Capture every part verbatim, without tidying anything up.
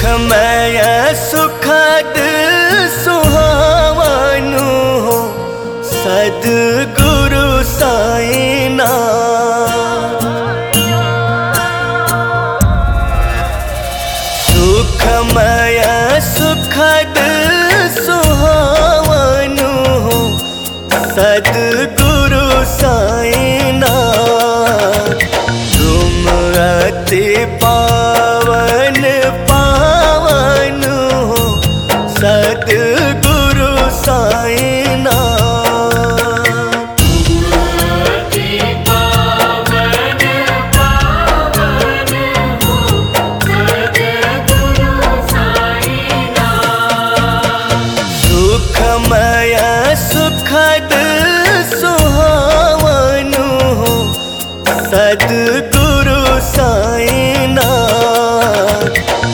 सुखमय सुखद सुहावनु हो सद्गुरु साईनाथ। सुखमय सुखद सुहावनु हो सद्गुरु साईनाथ। तुम अति पावन पावन हो सद्गुरु साईनाथ। अति पावन पावन हो सद्गुरु साईनाथ। सुखमय सुखद सुहावनु हो सद्गुरु साईनाथ।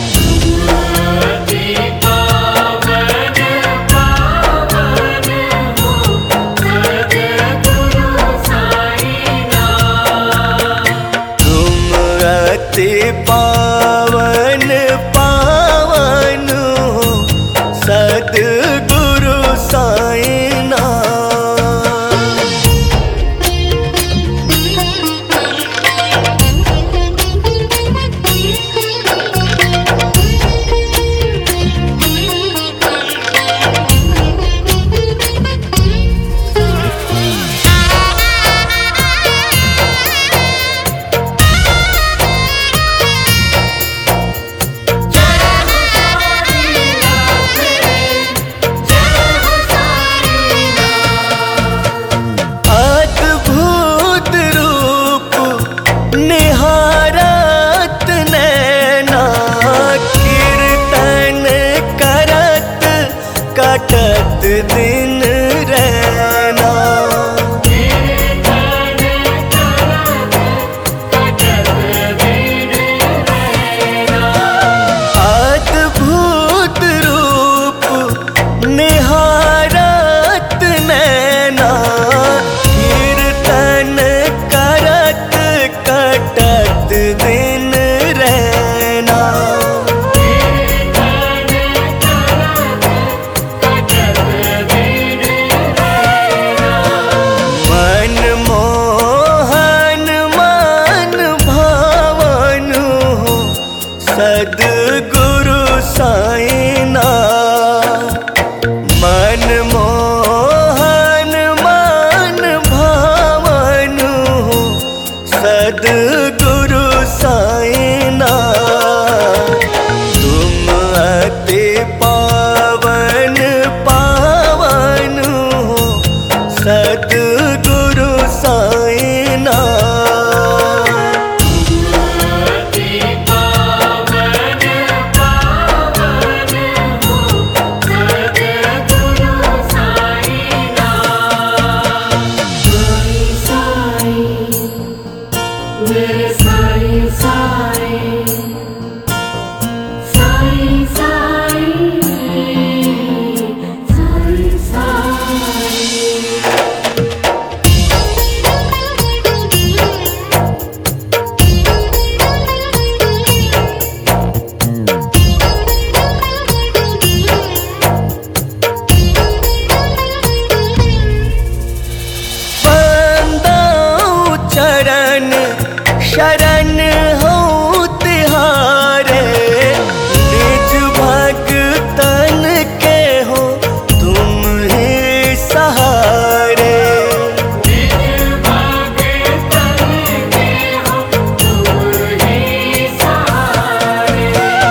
अति पावन पावन हो सद्गुरु साईनाथ। तुम अति पावन पावन हो सद्गुरु साईनाथ। अद्भुत रूप निहारत नैना, कीर्तन करत कटत दिन रैना। कीर्तन करत कटत दिन रैना। अद्भुत रूप निहारत नैना, कीर्तन करत कटत दिन रैना। कीर्तन करत कटत दिन रैना। मन मोहन मन भावन हो सद्गुरु साईनाथ। मन मोहन मन भावन हो सद्गुरु साईनाथ। तुम अति पावन पावन हो सद्गुरु साईनाथ। अति पावन पावन हो सद्गुरु साईनाथ। साईं मेरे साईं साईं साईं साईं साईं साईं। बंदाऊं चरण शरण हो तिहारे, निज भगतन के हो तुम ही सहारे। निज भगतन के हो तुम ही सहारे।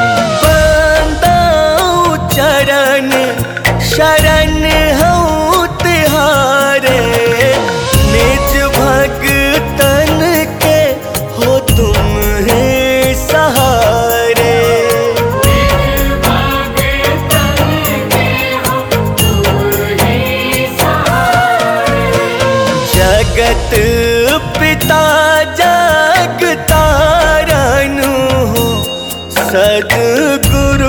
बंदाऊं चरण शरण हो तिहारे, निज भगतन के हो तुम ही सहारे। निज भगतन के हो तुम ही सहारे। जगत पिता जग तारण हो सद्गुरु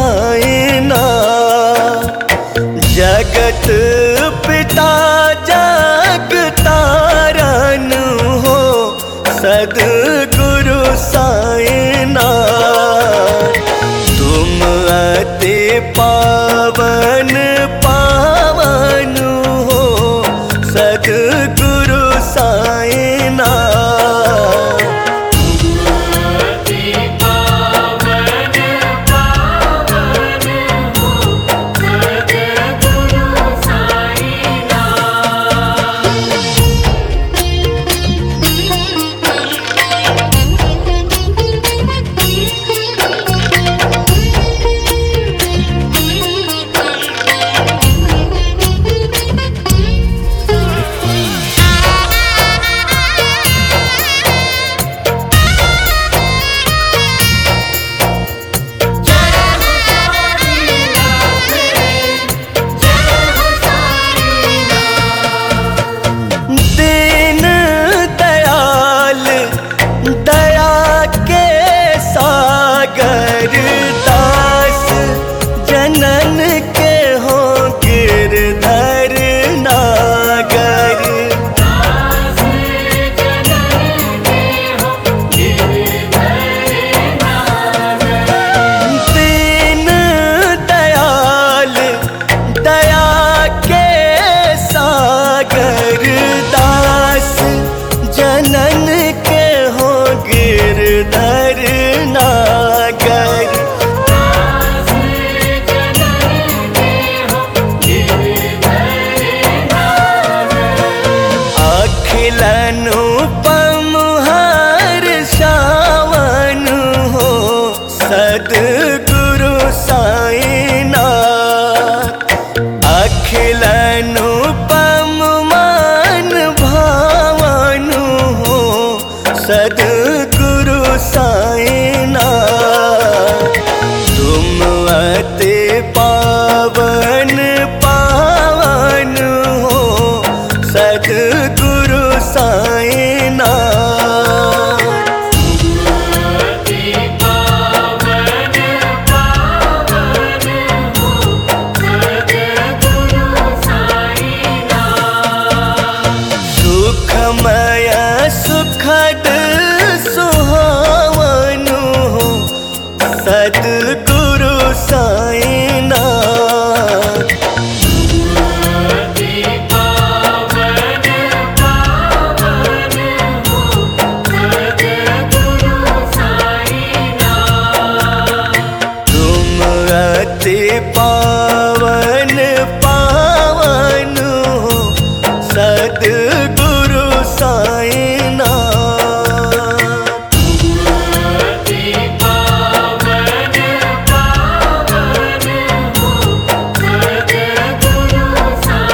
साईनाथ। जगत पिता जग तारण हो सद्गुरु साईनाथ। तुम पावन पावन हो सद्गुरु साईनाथ। अति पावन पावन हो सद्गुरु दीन दयाल दया के सागर दास जनन के हो गिरधर नागर। दास जनन के हो गिरधर नागर। दीन दयाल दया के सागर दास जनन के हो गिरधर नागर। दास जनन के हो गिरधर नागर। अखिलनुपम हर्षावन हो सद्गुरु साईनाथ। अखिलनुपम मन भावन हो सद्गुरु साईनाथ। तुम अति पावन पावन हो सद्गुरु साईनाथ। अति पावन पावन हो सद्गुरु साईनाथ। सुखमय सुखद सुहावन हो सद्गुरु साईनाथ। अति पावन पावन हो सद्गुरु साईनाथ। तुम अति पावन पावन हो सद्गुरु साईनाथ। अति पावन पावन हो सद्गुरु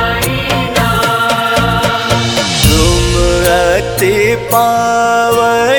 साईनाथ। तुम अति पावन